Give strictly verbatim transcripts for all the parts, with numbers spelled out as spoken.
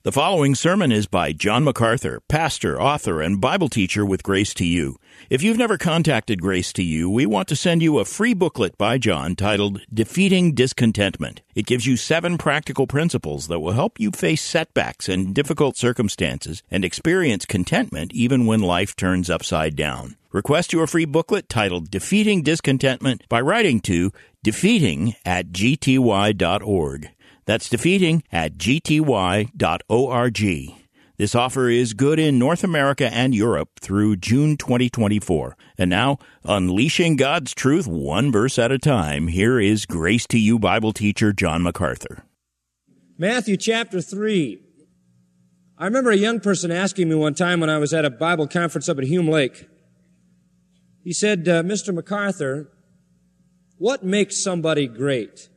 The following sermon is by John MacArthur, pastor, author, and Bible teacher with Grace to You. If you've never contacted Grace to You, we want to send you a free booklet by John titled Defeating Discontentment. It gives you seven practical principles that will help you face setbacks and difficult circumstances and experience contentment even when life turns upside down. Request your free booklet titled Defeating Discontentment by writing to defeating at g t y dot org. That's defeating at g t y dot org. This offer is good in North America and Europe through June twenty twenty-four. And now, unleashing God's truth one verse at a time, here is Grace to You Bible teacher John MacArthur. Matthew chapter three. I remember a young person asking me one time when I was at a Bible conference up at Hume Lake. He said, uh, Mister MacArthur, what makes somebody great?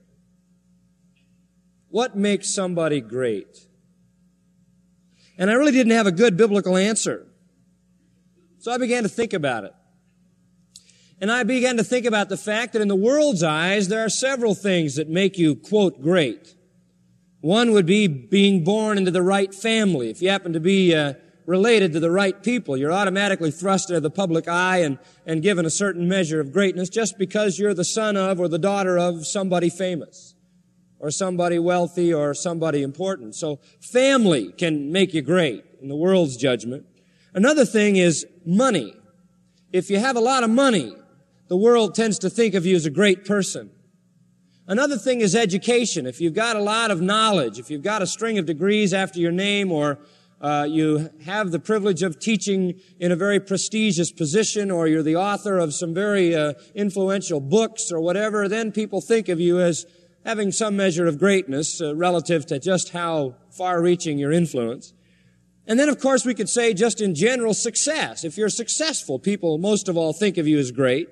What makes somebody great? And I really didn't have a good biblical answer. So I began to think about it. And I began to think about the fact that in the world's eyes, there are several things that make you, quote, great. One would be being born into the right family. If you happen to be uh, related to the right people, you're automatically thrust into the public eye and, and given a certain measure of greatness just because you're the son of or the daughter of somebody famous, or somebody wealthy, or somebody important. So family can make you great in the world's judgment. Another thing is money. If you have a lot of money, the world tends to think of you as a great person. Another thing is education. If you've got a lot of knowledge, if you've got a string of degrees after your name, or uh, you have the privilege of teaching in a very prestigious position, or you're the author of some very uh, influential books or whatever, then people think of you as having some measure of greatness uh, relative to just how far-reaching your influence. And then, of course, we could say just in general success. If you're successful, people most of all think of you as great.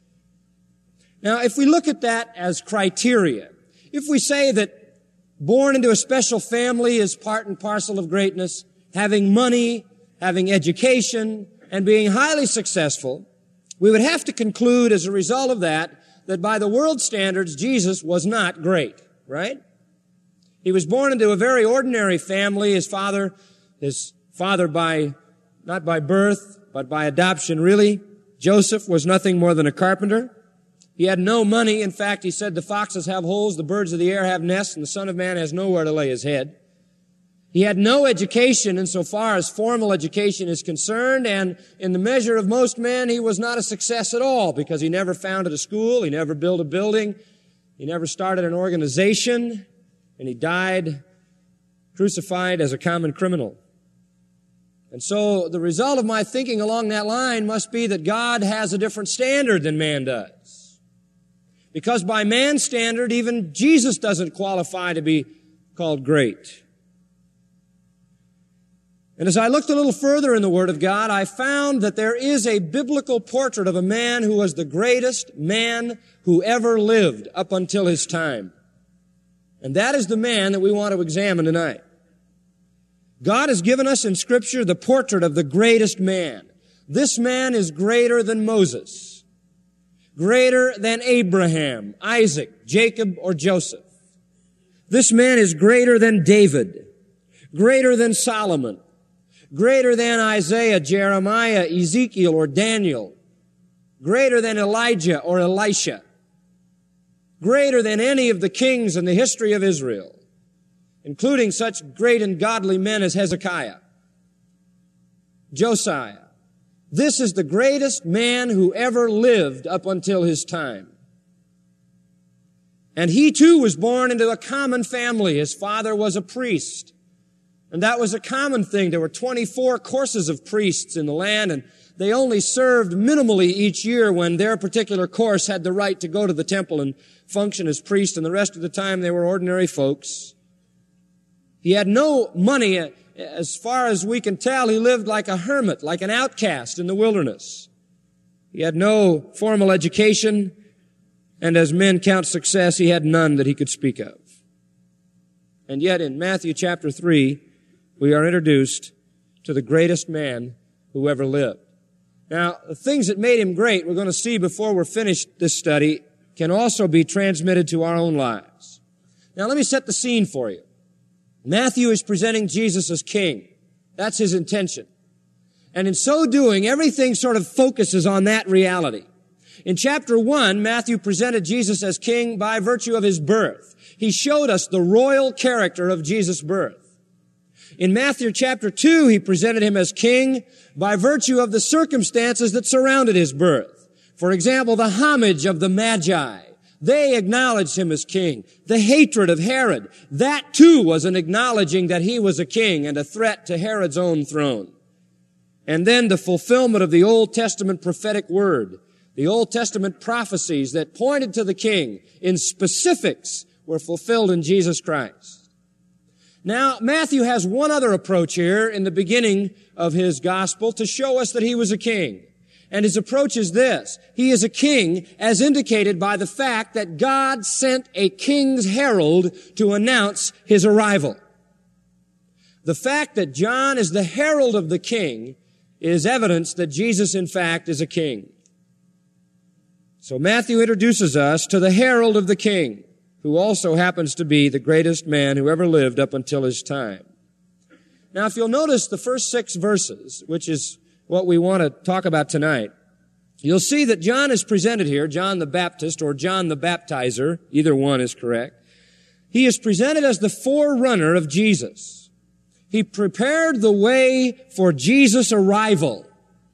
Now, if we look at that as criteria, if we say that born into a special family is part and parcel of greatness, having money, having education, and being highly successful, we would have to conclude as a result of that that by the world standards, Jesus was not great, right? He was born into a very ordinary family. His father, his father by, not by birth, but by adoption, really. Joseph was nothing more than a carpenter. He had no money. In fact, he said, the foxes have holes, the birds of the air have nests, and the Son of Man has nowhere to lay his head. He had no education insofar as formal education is concerned, and in the measure of most men, he was not a success at all because he never founded a school, he never built a building, he never started an organization, and he died crucified as a common criminal. And so the result of my thinking along that line must be that God has a different standard than man does. Because by man's standard, even Jesus doesn't qualify to be called great. And as I looked a little further in the Word of God, I found that there is a biblical portrait of a man who was the greatest man who ever lived up until his time. And that is the man that we want to examine tonight. God has given us in Scripture the portrait of the greatest man. This man is greater than Moses, greater than Abraham, Isaac, Jacob, or Joseph. This man is greater than David, greater than Solomon, greater than Isaiah, Jeremiah, Ezekiel, or Daniel, greater than Elijah or Elisha, greater than any of the kings in the history of Israel, including such great and godly men as Hezekiah, Josiah. This is the greatest man who ever lived up until his time. And he too was born into a common family. His father was a priest. And that was a common thing. There were twenty-four courses of priests in the land, and they only served minimally each year when their particular course had the right to go to the temple and function as priests, and the rest of the time they were ordinary folks. He had no money. As far as we can tell, he lived like a hermit, like an outcast in the wilderness. He had no formal education, and as men count success, he had none that he could speak of. And yet in Matthew chapter three, we are introduced to the greatest man who ever lived. Now, the things that made him great, we're going to see before we're finished this study, can also be transmitted to our own lives. Now, let me set the scene for you. Matthew is presenting Jesus as king. That's his intention. And in so doing, everything sort of focuses on that reality. In chapter one, Matthew presented Jesus as king by virtue of his birth. He showed us the royal character of Jesus' birth. In Matthew chapter two, he presented him as king by virtue of the circumstances that surrounded his birth. For example, the homage of the Magi. They acknowledged him as king. The hatred of Herod, that too was an acknowledging that he was a king and a threat to Herod's own throne. And then the fulfillment of the Old Testament prophetic word, the Old Testament prophecies that pointed to the king in specifics were fulfilled in Jesus Christ. Now, Matthew has one other approach here in the beginning of his gospel to show us that he was a king. And his approach is this. He is a king as indicated by the fact that God sent a king's herald to announce his arrival. The fact that John is the herald of the king is evidence that Jesus, in fact, is a king. So Matthew introduces us to the herald of the king, who also happens to be the greatest man who ever lived up until his time. Now, if you'll notice the first six verses, which is what we want to talk about tonight, you'll see that John is presented here, John the Baptist or John the Baptizer, either one is correct. He is presented as the forerunner of Jesus. He prepared the way for Jesus' arrival.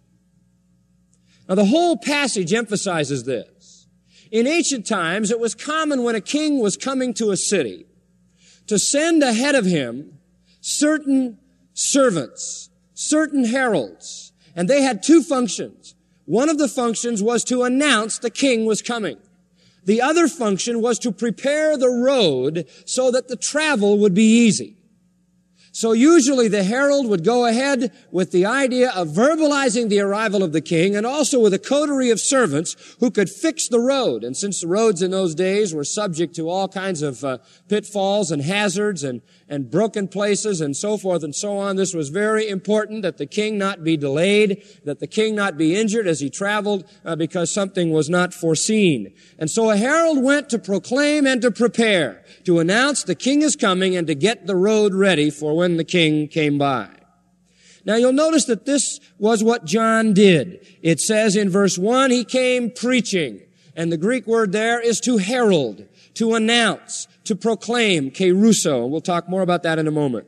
Now, the whole passage emphasizes this. In ancient times, it was common when a king was coming to a city to send ahead of him certain servants, certain heralds. And they had two functions. One of the functions was to announce the king was coming. The other function was to prepare the road so that the travel would be easy. So usually the herald would go ahead with the idea of verbalizing the arrival of the king and also with a coterie of servants who could fix the road. And since the roads in those days were subject to all kinds of uh, pitfalls and hazards and, and broken places and so forth and so on, this was very important that the king not be delayed, that the king not be injured as he traveled uh, because something was not foreseen. And so a herald went to proclaim and to prepare, to announce the king is coming and to get the road ready for when the king came by. Now you'll notice that this was what John did. It says in verse one, he came preaching. And the Greek word there is to herald, to announce, to proclaim, kerusso. We'll talk more about that in a moment.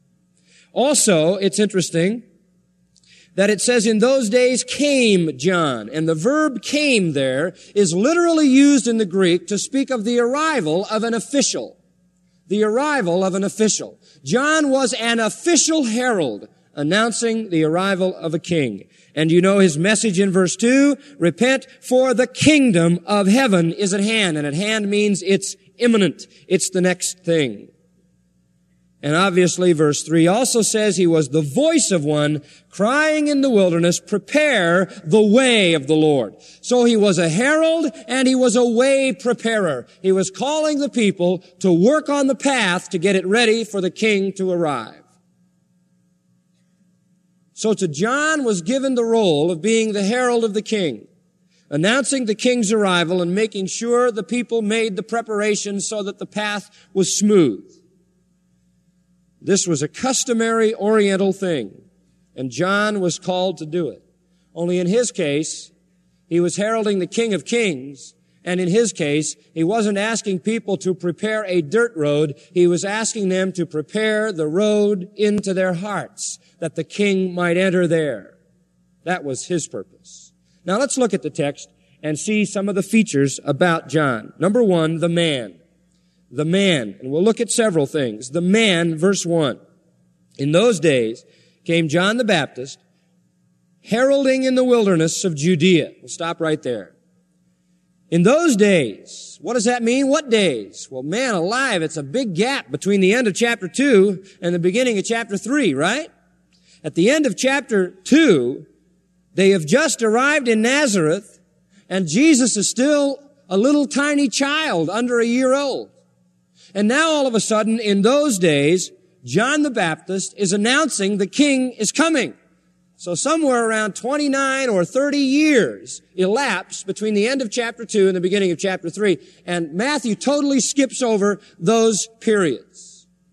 Also, it's interesting that it says in those days came John. And the verb came there is literally used in the Greek to speak of the arrival of an official. The arrival of an official. John was an official herald announcing the arrival of a king. And you know his message in verse two, repent for the kingdom of heaven is at hand. And at hand means it's imminent. It's the next thing. And obviously verse three also says he was the voice of one crying in the wilderness, prepare the way of the Lord. So he was a herald and he was a way preparer. He was calling the people to work on the path to get it ready for the king to arrive. So to John was given the role of being the herald of the king, announcing the king's arrival and making sure the people made the preparations so that the path was smooth. This was a customary Oriental thing, and John was called to do it. Only in his case, he was heralding the King of Kings, and in his case, he wasn't asking people to prepare a dirt road. He was asking them to prepare the road into their hearts, that the king might enter there. That was his purpose. Now let's look at the text and see some of the features about John. Number one, the man. The man, and we'll look at several things. The man, verse one. In those days came John the Baptist, heralding in the wilderness of Judea. We'll stop right there. In those days, what does that mean? What days? Well, man alive, it's a big gap between the end of chapter two and the beginning of chapter three, right? At the end of chapter two, they have just arrived in Nazareth, and Jesus is still a little tiny child under a year old. And now all of a sudden, in those days, John the Baptist is announcing the king is coming. So somewhere around twenty-nine or thirty years elapsed between the end of chapter two and the beginning of chapter three. And Matthew totally skips over those periods.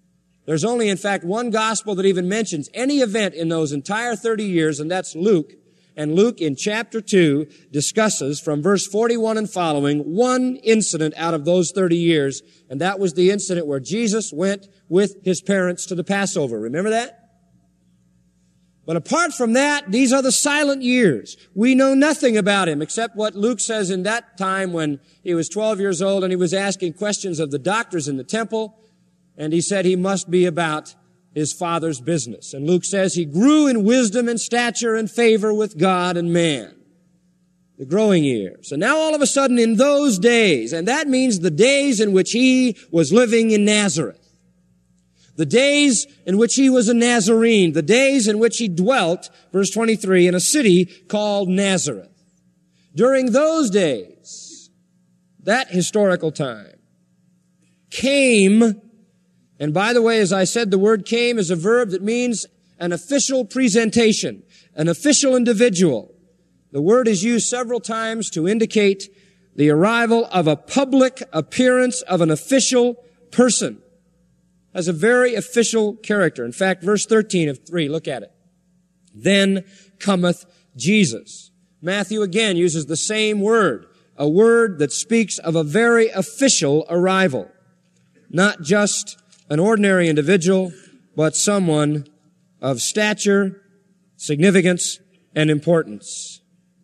There's only, in fact, one gospel that even mentions any event in those entire thirty years, and that's Luke. And Luke in chapter two discusses from verse forty-one and following one incident out of those thirty years, and that was the incident where Jesus went with his parents to the Passover. Remember that? But apart from that, these are the silent years. We know nothing about him except what Luke says in that time when he was twelve years old and he was asking questions of the doctors in the temple, and he said he must be about his father's business. And Luke says he grew in wisdom and stature and favor with God and man. The growing years. And now all of a sudden in those days, and that means the days in which he was living in Nazareth, the days in which he was a Nazarene, the days in which he dwelt, verse twenty-three, in a city called Nazareth. During those days, that historical time, came, and by the way, as I said, the word came is a verb that means an official presentation, an official individual. The word is used several times to indicate the arrival of a public appearance of an official person. Has a very official character. In fact, verse thirteen of three, look at it. Then cometh Jesus. Matthew again uses the same word, a word that speaks of a very official arrival. Not just an ordinary individual, but someone of stature, significance, and importance.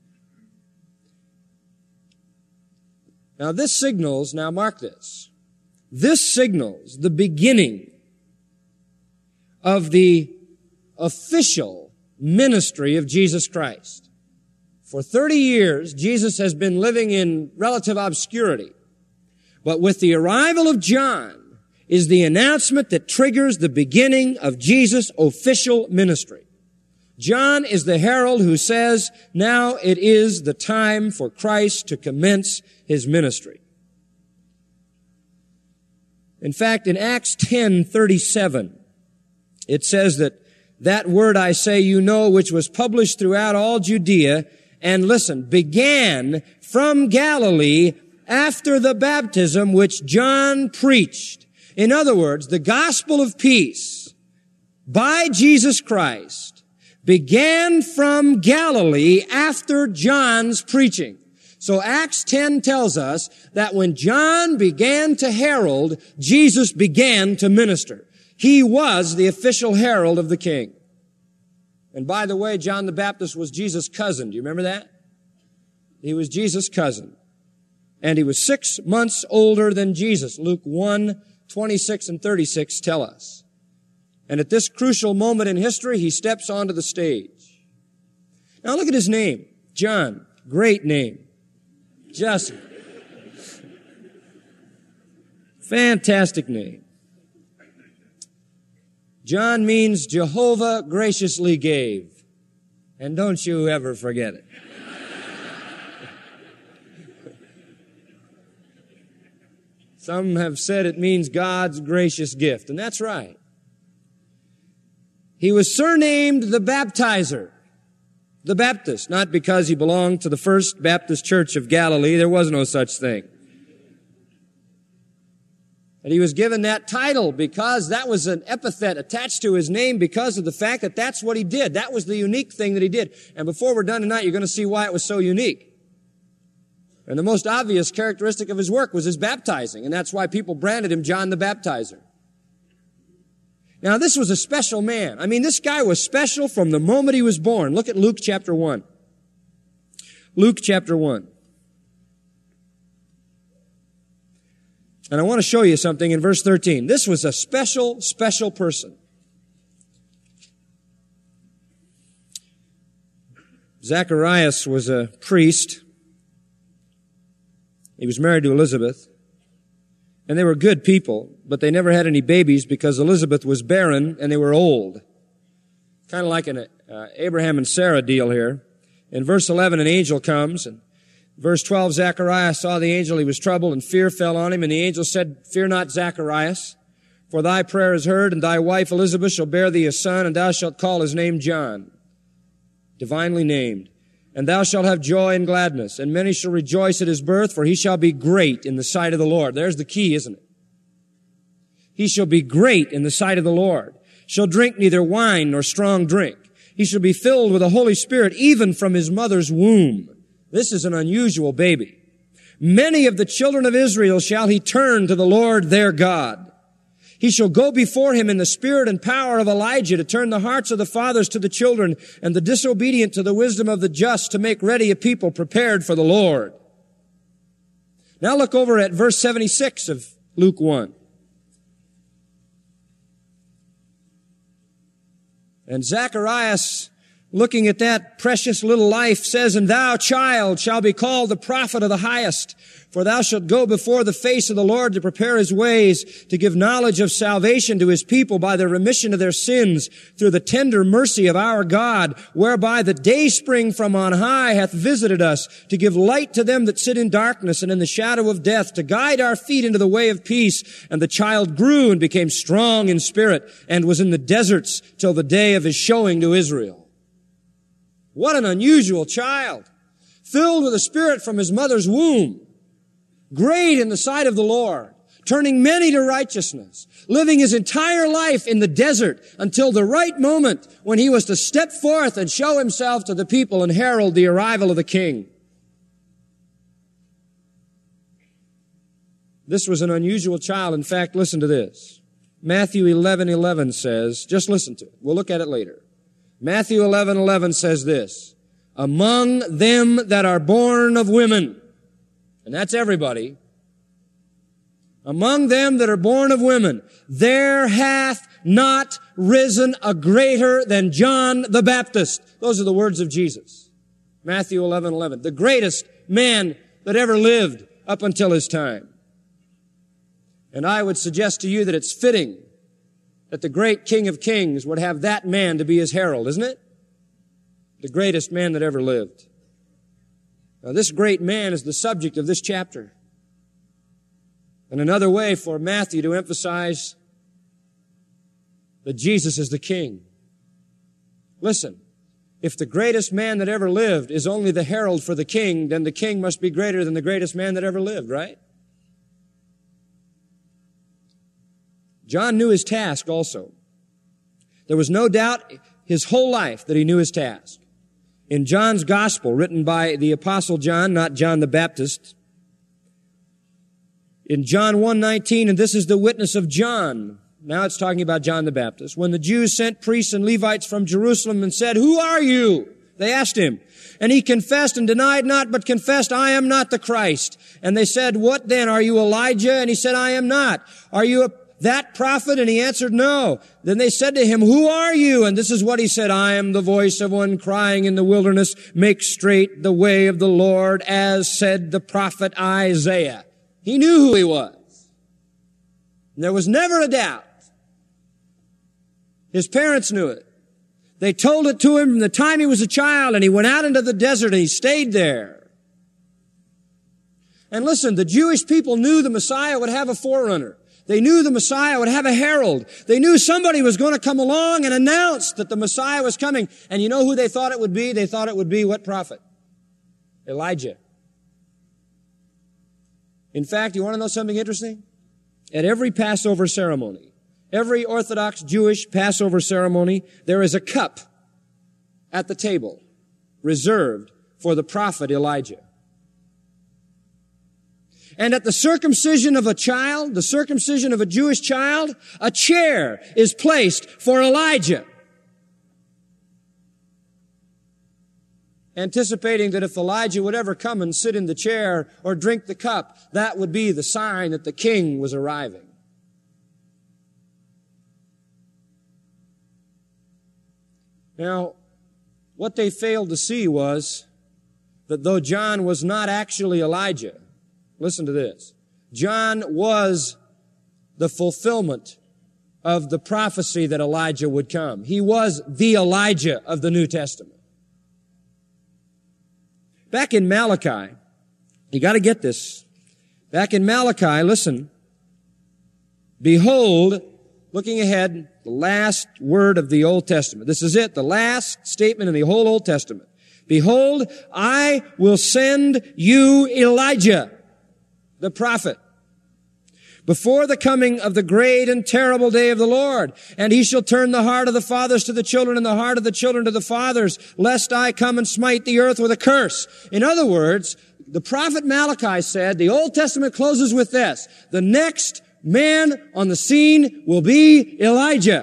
Now this signals, now mark this, this signals the beginning of the official ministry of Jesus Christ. For thirty years, Jesus has been living in relative obscurity. But with the arrival of John is the announcement that triggers the beginning of Jesus' official ministry. John is the herald who says, now it is the time for Christ to commence his ministry. In fact, in Acts ten thirty-seven, it says that that word I say you know, which was published throughout all Judea, and listen, began from Galilee after the baptism which John preached. In other words, the gospel of peace by Jesus Christ began from Galilee after John's preaching. So Acts ten tells us that when John began to herald, Jesus began to minister. He was the official herald of the King. And by the way, John the Baptist was Jesus' cousin. Do you remember that? He was Jesus' cousin. And he was six months older than Jesus. Luke one, twenty-six and thirty-six tell us. And at this crucial moment in history, he steps onto the stage. Now look at his name. John. Great name. Just fantastic name. John means Jehovah graciously gave. And don't you ever forget it. Some have said it means God's gracious gift, and that's right. He was surnamed the Baptizer, the Baptist, not because he belonged to the First Baptist Church of Galilee. There was no such thing. And he was given that title because that was an epithet attached to his name because of the fact that that's what he did. That was the unique thing that he did. And before we're done tonight, you're going to see why it was so unique. And the most obvious characteristic of his work was his baptizing, and that's why people branded him John the Baptizer. Now, this was a special man. I mean, this guy was special from the moment he was born. Look at Luke chapter one. Luke chapter one. And I want to show you something in verse thirteen. This was a special, special person. Zacharias was a priest. He was married to Elizabeth. And they were good people, but they never had any babies because Elizabeth was barren and they were old. Kind of like an uh, Abraham and Sarah deal here. In verse eleven, an angel comes, and verse twelve, Zacharias saw the angel. He was troubled, and fear fell on him. And the angel said, fear not, Zacharias, for thy prayer is heard, and thy wife Elizabeth shall bear thee a son, and thou shalt call his name John, divinely named. And thou shalt have joy and gladness, and many shall rejoice at his birth, for he shall be great in the sight of the Lord. There's the key, isn't it? He shall be great in the sight of the Lord, shall drink neither wine nor strong drink. He shall be filled with the Holy Spirit even from his mother's womb. This is an unusual baby. Many of the children of Israel shall he turn to the Lord their God. He shall go before him in the spirit and power of Elijah to turn the hearts of the fathers to the children and the disobedient to the wisdom of the just, to make ready a people prepared for the Lord. Now look over at verse seventy-six of Luke one. And Zacharias, looking at that precious little life, says, And thou, child, shall be called the prophet of the highest, for thou shalt go before the face of the Lord to prepare his ways, to give knowledge of salvation to his people by the remission of their sins, through the tender mercy of our God, whereby the dayspring from on high hath visited us, to give light to them that sit in darkness and in the shadow of death, to guide our feet into the way of peace. And the child grew and became strong in spirit, and was in the deserts till the day of his showing to Israel. What an unusual child, filled with the Spirit from his mother's womb, great in the sight of the Lord, turning many to righteousness, living his entire life in the desert until the right moment when he was to step forth and show himself to the people and herald the arrival of the King. This was an unusual child. In fact, listen to this. Matthew eleven eleven says, just listen to it. We'll look at it later. Matthew eleven eleven says this, Among them that are born of women, and that's everybody, among them that are born of women, there hath not risen a greater than John the Baptist. Those are the words of Jesus. Matthew eleven eleven, the greatest man that ever lived up until his time. And I would suggest to you that it's fitting that the great King of Kings would have that man to be his herald, isn't it? The greatest man that ever lived. Now, this great man is the subject of this chapter. And another way for Matthew to emphasize that Jesus is the King. Listen, if the greatest man that ever lived is only the herald for the King, then the King must be greater than the greatest man that ever lived, right? John knew his task also. There was no doubt his whole life that he knew his task. In John's gospel, written by the Apostle John, not John the Baptist, in John one nineteen, and this is the witness of John. Now it's talking about John the Baptist. When the Jews sent priests and Levites from Jerusalem and said, Who are you? They asked him. And he confessed and denied not, but confessed, I am not the Christ. And they said, What then? Are you Elijah? And he said, I am not. Are you a that prophet? And he answered, No. Then they said to him, Who are you? And this is what he said, I am the voice of one crying in the wilderness, Make straight the way of the Lord, as said the prophet Isaiah. He knew who he was. And there was never a doubt. His parents knew it. They told it to him from the time he was a child, and he went out into the desert and he stayed there. And listen, the Jewish people knew the Messiah would have a forerunner. They knew the Messiah would have a herald. They knew somebody was going to come along and announce that the Messiah was coming. And you know who they thought it would be? They thought it would be what prophet? Elijah. In fact, you want to know something interesting? At every Passover ceremony, every Orthodox Jewish Passover ceremony, there is a cup at the table reserved for the prophet Elijah. And at the circumcision of a child, the circumcision of a Jewish child, a chair is placed for Elijah. Anticipating that if Elijah would ever come and sit in the chair or drink the cup, that would be the sign that the king was arriving. Now, what they failed to see was that though John was not actually Elijah, listen to this. John was the fulfillment of the prophecy that Elijah would come. He was the Elijah of the New Testament. Back in Malachi, you got to get this. Back in Malachi, listen. Behold, looking ahead, the last word of the Old Testament. This is it, the last statement in the whole Old Testament. Behold, I will send you Elijah, the prophet, before the coming of the great and terrible day of the Lord. And he shall turn the heart of the fathers to the children and the heart of the children to the fathers, lest I come and smite the earth with a curse. In other words, the prophet Malachi said, the Old Testament closes with this: the next man on the scene will be Elijah.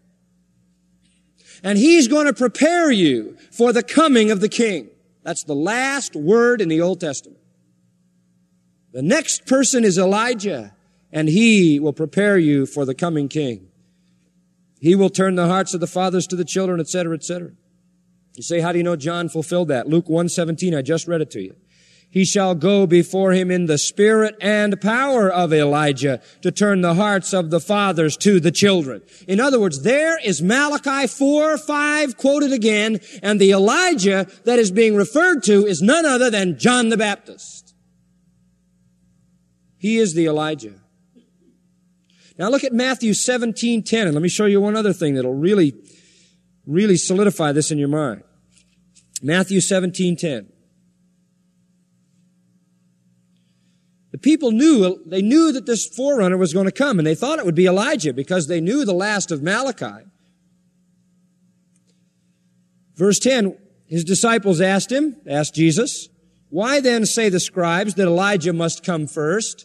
And he's going to prepare you for the coming of the king. That's the last word in the Old Testament. The next person is Elijah, and he will prepare you for the coming king. He will turn the hearts of the fathers to the children, et cetera, et cetera. You say, how do you know John fulfilled that? Luke one seventeen, I just read it to you. He shall go before him in the spirit and power of Elijah to turn the hearts of the fathers to the children. In other words, there is Malachi four five quoted again, and the Elijah that is being referred to is none other than John the Baptist. He is the Elijah. Now look at Matthew seventeen ten, and let me show you one other thing that'll really, really solidify this in your mind. Matthew seventeen ten. The people knew, they knew that this forerunner was going to come, and they thought it would be Elijah because they knew the last of Malachi. Verse ten, his disciples asked him, asked Jesus, why then say the scribes that Elijah must come first?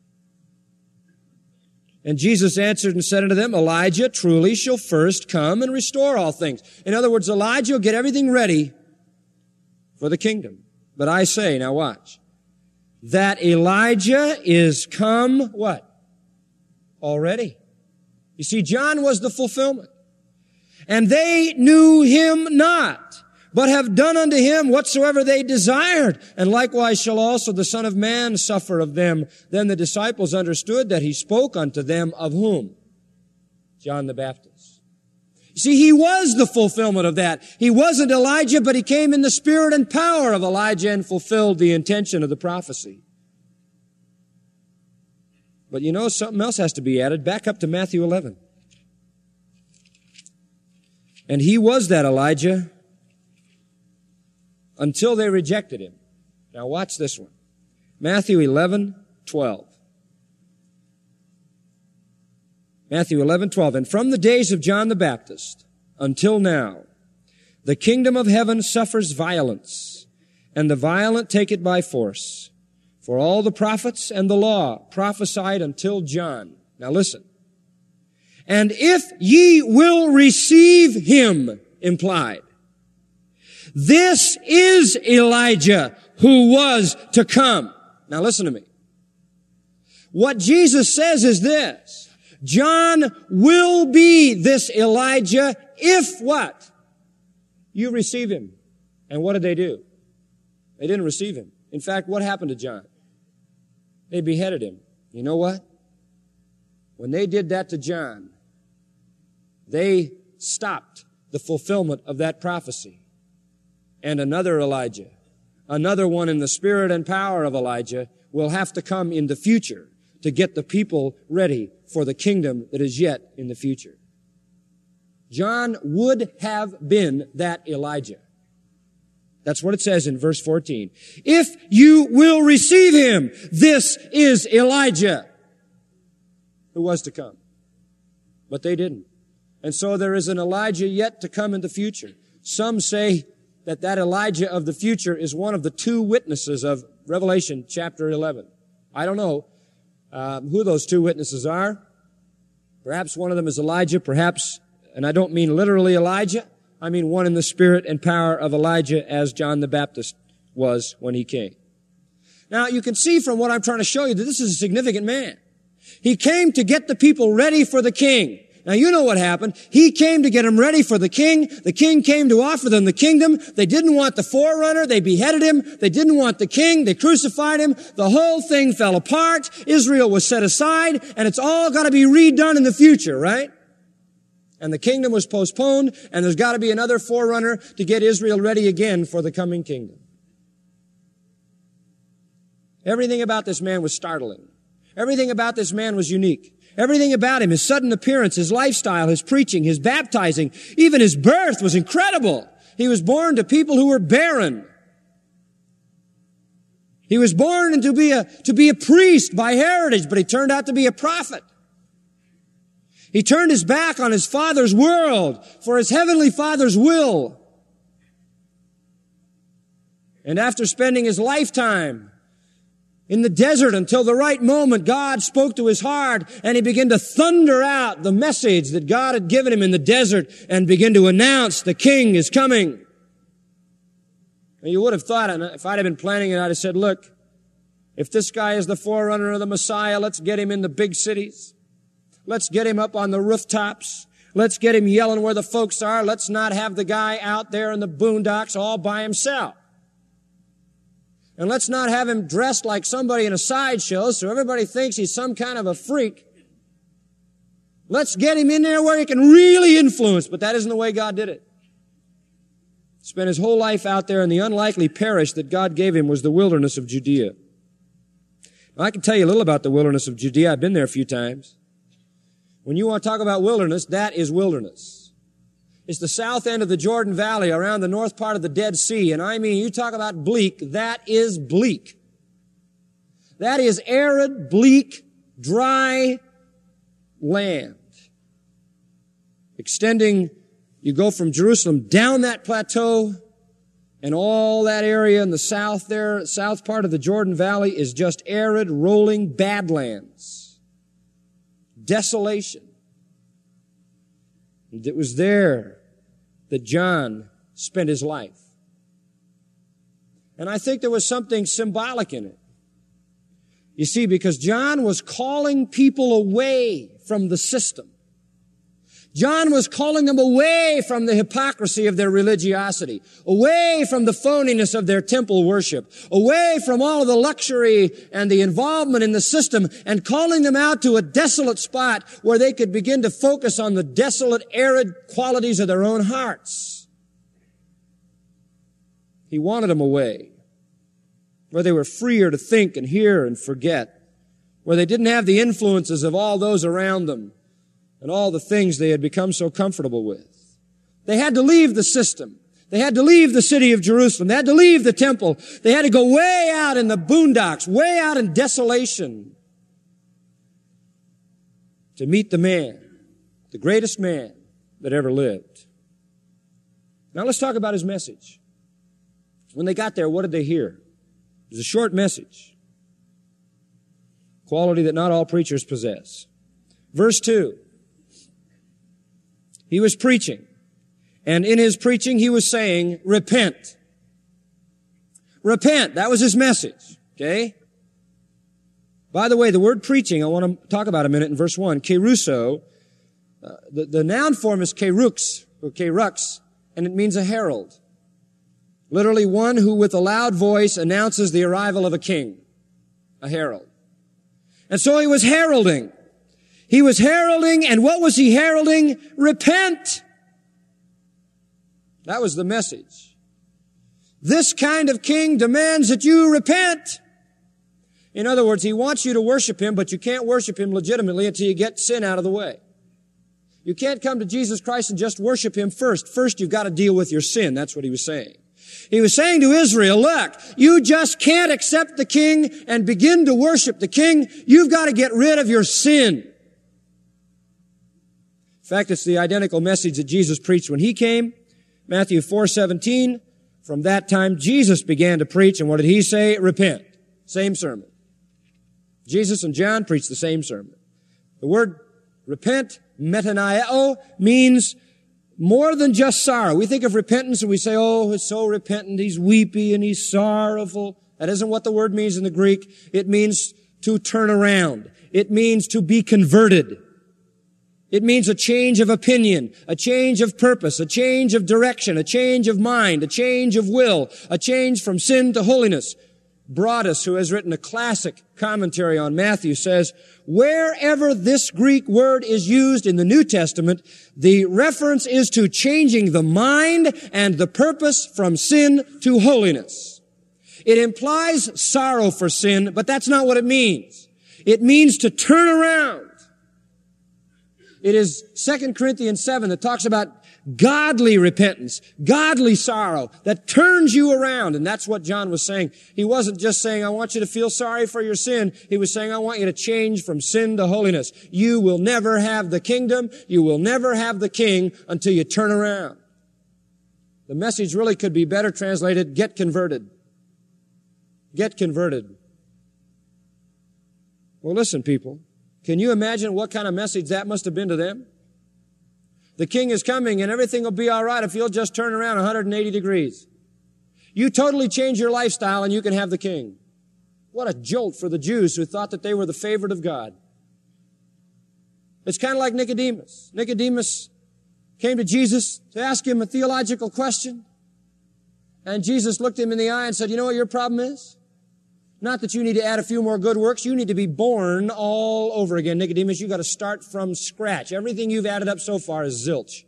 And Jesus answered and said unto them, Elijah truly shall first come and restore all things. In other words, Elijah will get everything ready for the kingdom. But I say, now watch, that Elijah is come, what? Already. You see, John was the fulfillment. And they knew him not, but have done unto him whatsoever they desired. And likewise shall also the Son of Man suffer of them. Then the disciples understood that he spoke unto them of whom? John the Baptist. You see, he was the fulfillment of that. He wasn't Elijah, but he came in the spirit and power of Elijah and fulfilled the intention of the prophecy. But you know, something else has to be added. Back up to Matthew eleven. And he was that Elijah until they rejected him. Now watch this one. Matthew eleven twelve. Matthew eleven twelve. And from the days of John the Baptist until now, the kingdom of heaven suffers violence, and the violent take it by force. For all the prophets and the law prophesied until John. Now listen. And if ye will receive him, implied, this is Elijah who was to come. Now listen to me. What Jesus says is this: John will be this Elijah if what? You receive him. And what did they do? They didn't receive him. In fact, what happened to John? They beheaded him. You know what? When they did that to John, they stopped the fulfillment of that prophecy. And another Elijah, another one in the spirit and power of Elijah, will have to come in the future to get the people ready for the kingdom that is yet in the future. John would have been that Elijah. That's what it says in verse fourteen. If you will receive him, this is Elijah who was to come. But they didn't. And so there is an Elijah yet to come in the future. Some say that that Elijah of the future is one of the two witnesses of Revelation chapter eleven. I don't know um, who those two witnesses are. Perhaps one of them is Elijah, perhaps, and I don't mean literally Elijah, I mean one in the spirit and power of Elijah as John the Baptist was when he came. Now you can see from what I'm trying to show you that this is a significant man. He came to get the people ready for the king. Now you know what happened. He came to get them ready for the king. The king came to offer them the kingdom. They didn't want the forerunner. They beheaded him. They didn't want the king. They crucified him. The whole thing fell apart. Israel was set aside, and it's all got to be redone in the future, right? And the kingdom was postponed, and there's got to be another forerunner to get Israel ready again for the coming kingdom. Everything about this man was startling. Everything about this man was unique. Everything about him, his sudden appearance, his lifestyle, his preaching, his baptizing, even his birth was incredible. He was born to people who were barren. He was born to be a, to be a priest by heritage, but he turned out to be a prophet. He turned his back on his father's world for his heavenly Father's will. And after spending his lifetime in the desert until the right moment, God spoke to his heart and he began to thunder out the message that God had given him in the desert and began to announce the King is coming. And you would have thought, if I'd have been planning it, I'd have said, look, if this guy is the forerunner of the Messiah, let's get him in the big cities. Let's get him up on the rooftops. Let's get him yelling where the folks are. Let's not have the guy out there in the boondocks all by himself. And let's not have him dressed like somebody in a sideshow so everybody thinks he's some kind of a freak. Let's get him in there where he can really influence. But that isn't the way God did it. Spent his whole life out there, and the unlikely parish that God gave him was the wilderness of Judea. Now, I can tell you a little about the wilderness of Judea. I've been there a few times. When you want to talk about wilderness, that is wilderness. It's the south end of the Jordan Valley around the north part of the Dead Sea. And I mean, you talk about bleak, that is bleak. That is arid, bleak, dry land. Extending, you go from Jerusalem down that plateau, and all that area in the south there, south part of the Jordan Valley is just arid, rolling badlands. Desolation. And it was there that John spent his life. And I think there was something symbolic in it. You see, because John was calling people away from the system. John was calling them away from the hypocrisy of their religiosity, away from the phoniness of their temple worship, away from all of the luxury and the involvement in the system, and calling them out to a desolate spot where they could begin to focus on the desolate, arid qualities of their own hearts. He wanted them away, where they were freer to think and hear and forget, where they didn't have the influences of all those around them, and all the things they had become so comfortable with. They had to leave the system. They had to leave the city of Jerusalem. They had to leave the temple. They had to go way out in the boondocks, way out in desolation to meet the man, the greatest man that ever lived. Now let's talk about his message. When they got there, what did they hear? It was a short message. Quality that not all preachers possess. Verse two. He was preaching, and in his preaching he was saying, repent. Repent. That was his message. Okay? By the way, the word preaching, I want to talk about a minute in verse one. Keruso, uh, the, the noun form is kerux, or kerux, and it means a herald. Literally one who with a loud voice announces the arrival of a king. A herald. And so he was heralding. He was heralding, and what was he heralding? Repent. That was the message. This kind of king demands that you repent. In other words, he wants you to worship him, but you can't worship him legitimately until you get sin out of the way. You can't come to Jesus Christ and just worship him first. First, you've got to deal with your sin. That's what he was saying. He was saying to Israel, look, you just can't accept the king and begin to worship the king. You've got to get rid of your sin. In fact, it's the identical message that Jesus preached when he came. Matthew four seventeen. From that time, Jesus began to preach, and what did he say? Repent. Same sermon. Jesus and John preached the same sermon. The word repent, metanoeo, means more than just sorrow. We think of repentance and we say, oh, he's so repentant, he's weepy and he's sorrowful. That isn't what the word means in the Greek. It means to turn around. It means to be converted. It means a change of opinion, a change of purpose, a change of direction, a change of mind, a change of will, a change from sin to holiness. Broadus, who has written a classic commentary on Matthew, says, wherever this Greek word is used in the New Testament, the reference is to changing the mind and the purpose from sin to holiness. It implies sorrow for sin, but that's not what it means. It means to turn around. It is Second Corinthians seven that talks about godly repentance, godly sorrow that turns you around. And that's what John was saying. He wasn't just saying, I want you to feel sorry for your sin. He was saying, I want you to change from sin to holiness. You will never have the kingdom. You will never have the king until you turn around. The message really could be better translated, get converted. Get converted. Well, listen, people. Can you imagine what kind of message that must have been to them? The king is coming and everything will be all right if you'll just turn around one hundred eighty degrees. You totally change your lifestyle and you can have the king. What a jolt for the Jews who thought that they were the favorite of God. It's kind of like Nicodemus. Nicodemus came to Jesus to ask him a theological question. And Jesus looked him in the eye and said, you know what your problem is? Not that you need to add a few more good works. You need to be born all over again. Nicodemus, you got to start from scratch. Everything you've added up so far is zilch.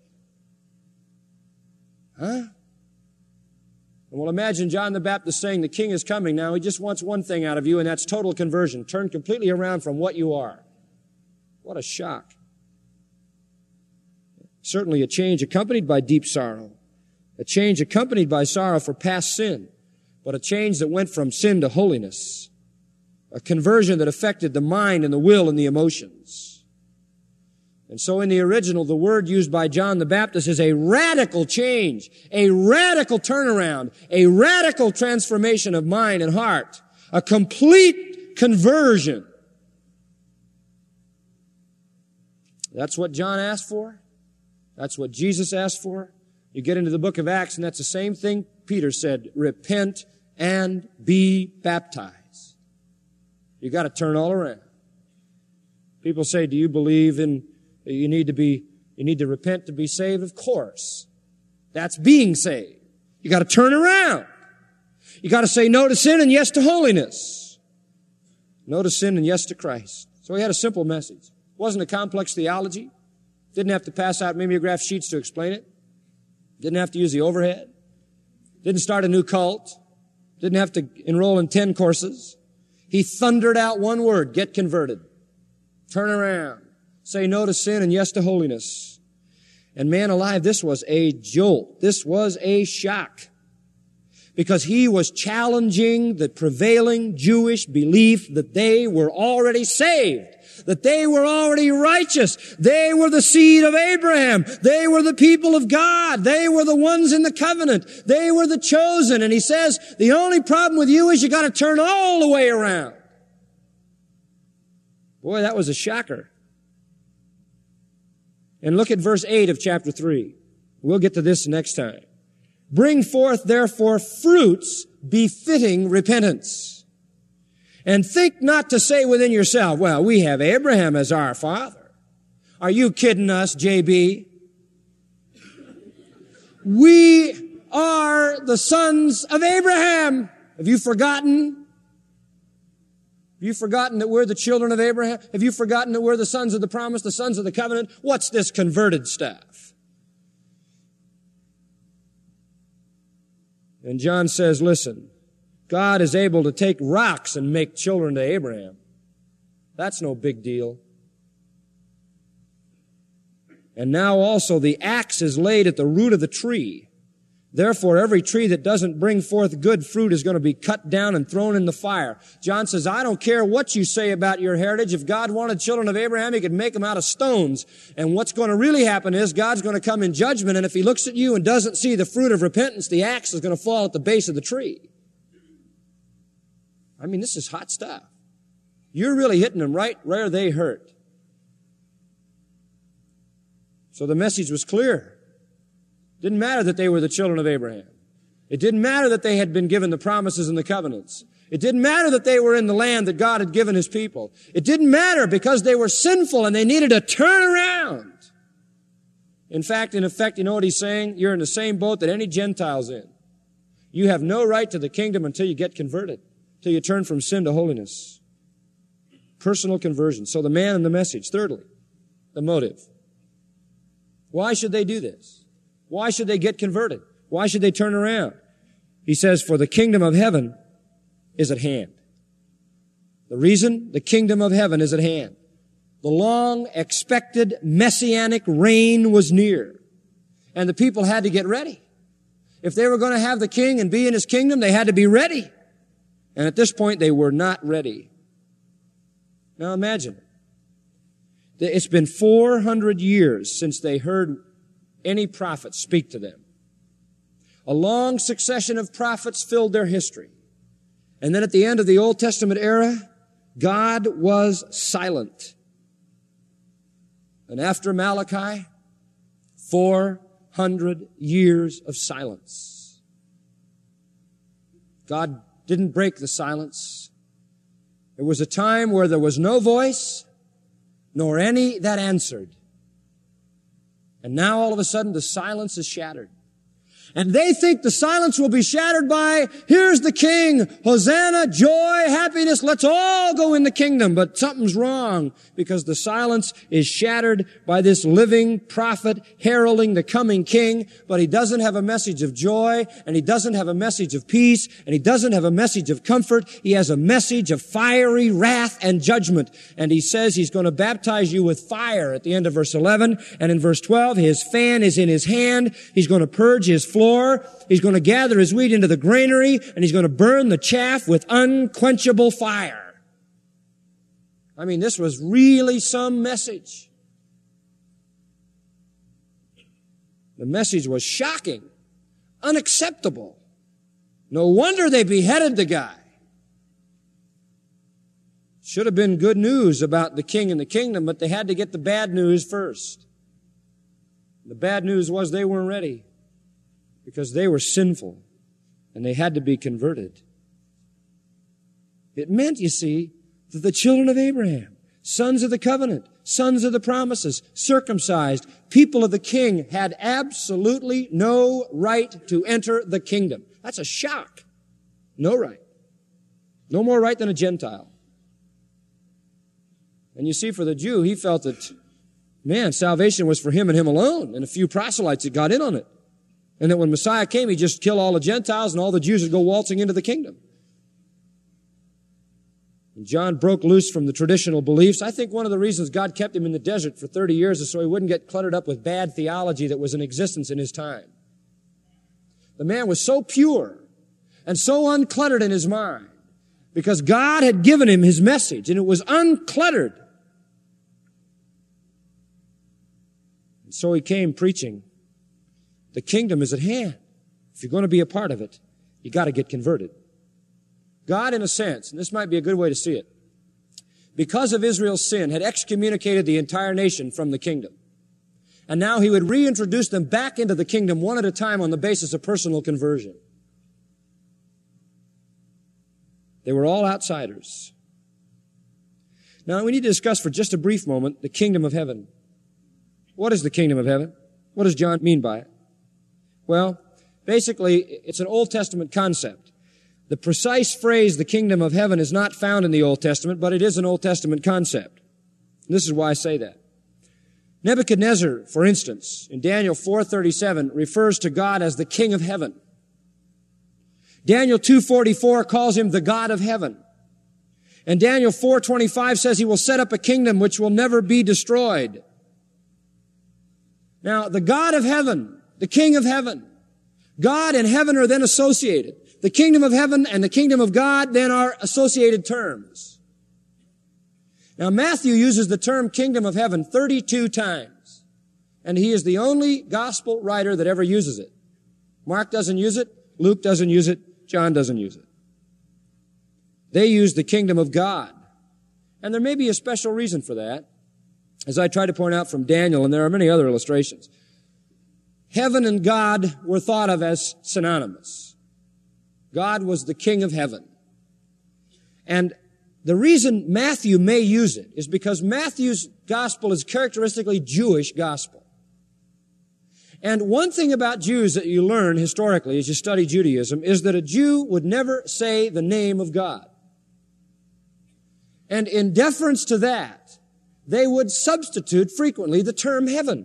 Huh? And well, imagine John the Baptist saying the king is coming now. He just wants one thing out of you, and that's total conversion. Turn completely around from what you are. What a shock. Certainly a change accompanied by deep sorrow. A change accompanied by sorrow for past sin. But a change that went from sin to holiness. A conversion that affected the mind and the will and the emotions. And so in the original, the word used by John the Baptist is a radical change, a radical turnaround, a radical transformation of mind and heart, a complete conversion. That's what John asked for. That's what Jesus asked for. You get into the book of Acts, and that's the same thing Peter said, repent and be baptized. You got to turn all around. People say, do you believe in, you need to be, you need to repent to be saved? Of course. That's being saved. You got to turn around. You got to say no to sin and yes to holiness. No to sin and yes to Christ. So he had a simple message. It wasn't a complex theology. Didn't have to pass out mimeograph sheets to explain it. Didn't have to use the overhead. Didn't start a new cult. Didn't have to enroll in ten courses. He thundered out one word, get converted. Turn around. Say no to sin and yes to holiness. And man alive, this was a jolt. This was a shock. Because he was challenging the prevailing Jewish belief that they were already saved. That they were already righteous. They were the seed of Abraham. They were the people of God. They were the ones in the covenant. They were the chosen. And he says, the only problem with you is you got to turn all the way around. Boy, that was a shocker. And look at verse eight of chapter three. We'll get to this next time. Bring forth, therefore, fruits befitting repentance. And think not to say within yourself, well, we have Abraham as our father. Are you kidding us, J B? We are the sons of Abraham. Have you forgotten? Have you forgotten that we're the children of Abraham? Have you forgotten that we're the sons of the promise, the sons of the covenant? What's this converted stuff? And John says, listen, God is able to take rocks and make children to Abraham. That's no big deal. And now also the axe is laid at the root of the tree. Therefore, every tree that doesn't bring forth good fruit is going to be cut down and thrown in the fire. John says, I don't care what you say about your heritage. If God wanted children of Abraham, he could make them out of stones. And what's going to really happen is God's going to come in judgment. And if he looks at you and doesn't see the fruit of repentance, the axe is going to fall at the base of the tree. I mean, this is hot stuff. You're really hitting them right where they hurt. So the message was clear. It didn't matter that they were the children of Abraham. It didn't matter that they had been given the promises and the covenants. It didn't matter that they were in the land that God had given his people. It didn't matter because they were sinful and they needed to turn around. In fact, in effect, you know what he's saying? You're in the same boat that any Gentile's in. You have no right to the kingdom until you get converted, until you turn from sin to holiness. Personal conversion. So the man and the message. Thirdly, the motive. Why should they do this? Why should they get converted? Why should they turn around? He says, for the kingdom of heaven is at hand. The reason? The kingdom of heaven is at hand. The long expected messianic reign was near. And the people had to get ready. If they were going to have the king and be in his kingdom, they had to be ready. And at this point, they were not ready. Now imagine, it's been four hundred years since they heard any prophet speak to them. A long succession of prophets filled their history. And then at the end of the Old Testament era, God was silent. And after Malachi, four hundred years of silence. God didn't break the silence. There was a time where there was no voice, nor any that answered. And now all of a sudden the silence is shattered. And they think the silence will be shattered by, here's the king, Hosanna, joy, happiness, let's all go in the kingdom. But something's wrong, because the silence is shattered by this living prophet heralding the coming king, but he doesn't have a message of joy, and he doesn't have a message of peace, and he doesn't have a message of comfort. He has a message of fiery wrath and judgment. And he says he's going to baptize you with fire at the end of verse eleven. And in verse twelve, his fan is in his hand. He's going to purge his floor. He's going to gather his wheat into the granary, and he's going to burn the chaff with unquenchable fire. I mean, this was really some message. The message was shocking, unacceptable. No wonder they beheaded the guy. Should have been good news about the king and the kingdom, but they had to get the bad news first. The bad news was they weren't ready, because they were sinful and they had to be converted. It meant, you see, that the children of Abraham, sons of the covenant, sons of the promises, circumcised, people of the king, had absolutely no right to enter the kingdom. That's a shock. No right. No more right than a Gentile. And you see, for the Jew, he felt that, man, salvation was for him and him alone, and a few proselytes that got in on it. And that when Messiah came, he'd just kill all the Gentiles and all the Jews would go waltzing into the kingdom. And John broke loose from the traditional beliefs. I think one of the reasons God kept him in the desert for thirty years is so he wouldn't get cluttered up with bad theology that was in existence in his time. The man was so pure and so uncluttered in his mind because God had given him his message and it was uncluttered. And so he came preaching, the kingdom is at hand. If you're going to be a part of it, you got to get converted. God, in a sense, and this might be a good way to see it, because of Israel's sin, had excommunicated the entire nation from the kingdom. And now he would reintroduce them back into the kingdom one at a time on the basis of personal conversion. They were all outsiders. Now we need to discuss for just a brief moment the kingdom of heaven. What is the kingdom of heaven? What does John mean by it? Well, basically, it's an Old Testament concept. The precise phrase, the kingdom of heaven, is not found in the Old Testament, but it is an Old Testament concept. And this is why I say that. Nebuchadnezzar, for instance, in Daniel four thirty-seven, refers to God as the King of heaven. Daniel two forty-four calls him the God of heaven. And Daniel four twenty-five says he will set up a kingdom which will never be destroyed. Now, the God of heaven, the King of heaven. God and heaven are then associated. The kingdom of heaven and the kingdom of God then are associated terms. Now, Matthew uses the term kingdom of heaven thirty-two times. And he is the only gospel writer that ever uses it. Mark doesn't use it. Luke doesn't use it. John doesn't use it. They use the kingdom of God. And there may be a special reason for that, as I try to point out from Daniel, and there are many other illustrations. Heaven and God were thought of as synonymous. God was the King of heaven. And the reason Matthew may use it is because Matthew's gospel is characteristically Jewish gospel. And one thing about Jews that you learn historically as you study Judaism is that a Jew would never say the name of God. And in deference to that, they would substitute frequently the term heaven.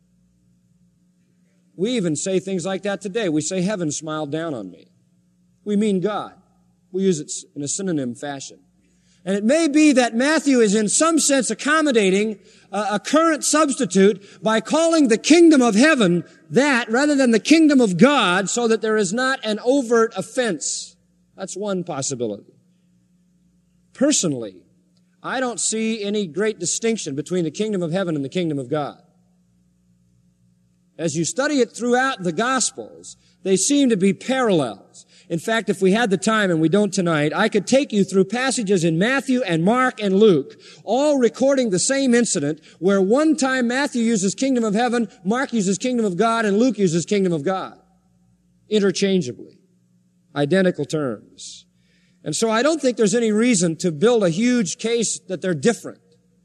We even say things like that today. We say, heaven smiled down on me. We mean God. We use it in a synonym fashion. And it may be that Matthew is in some sense accommodating a, a current substitute by calling the kingdom of heaven that rather than the kingdom of God, so that there is not an overt offense. That's one possibility. Personally, I don't see any great distinction between the kingdom of heaven and the kingdom of God. As you study it throughout the Gospels, they seem to be parallels. In fact, if we had the time, and we don't tonight, I could take you through passages in Matthew and Mark and Luke, all recording the same incident, where one time Matthew uses kingdom of heaven, Mark uses kingdom of God, and Luke uses kingdom of God. Interchangeably. Identical terms. And so I don't think there's any reason to build a huge case that they're different.